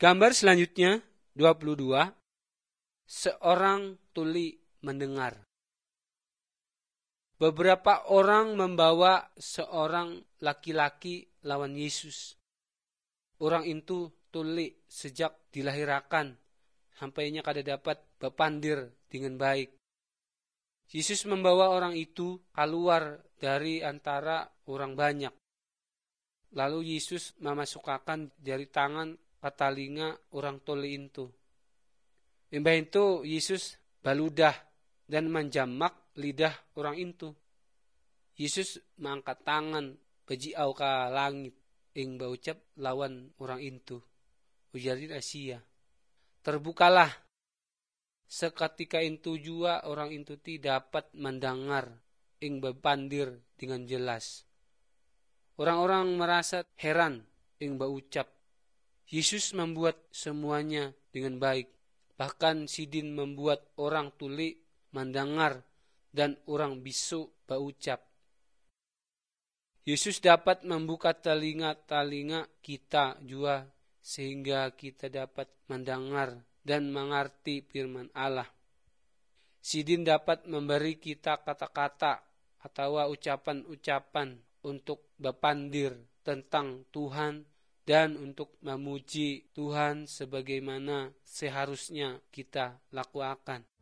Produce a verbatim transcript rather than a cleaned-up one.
Gambar selanjutnya dua puluh dua. Seorang tuli mendengar. Beberapa orang membawa seorang laki-laki lawan Yesus. Orang itu tuli sejak dilahirkan, sampainya kada dapat bepandir dengan baik. Yesus membawa orang itu keluar dari antara orang banyak. Lalu Yesus memasukkan jari tangan ke telinga orang tuli itu. Mbah itu Yesus baludah dan menjamak lidah orang itu. Yesus mengangkat tangan bejiau ke langit ing baucap lawan orang itu. Ujarin Asia. Terbukalah. Seketika itu jua orang itu tidak dapat mendengar ing bepandir dengan jelas. Orang-orang merasa heran ing baucap. Yesus membuat semuanya dengan baik. Bahkan Sidin membuat orang tuli mendengar dan orang bisu baucap. Yesus dapat membuka telinga-telinga kita juga sehingga kita dapat mendengar dan mengerti firman Allah. Sidin dapat memberi kita kata-kata atau ucapan-ucapan untuk bepandir tentang Tuhan dan untuk memuji Tuhan sebagaimana seharusnya kita lakukan.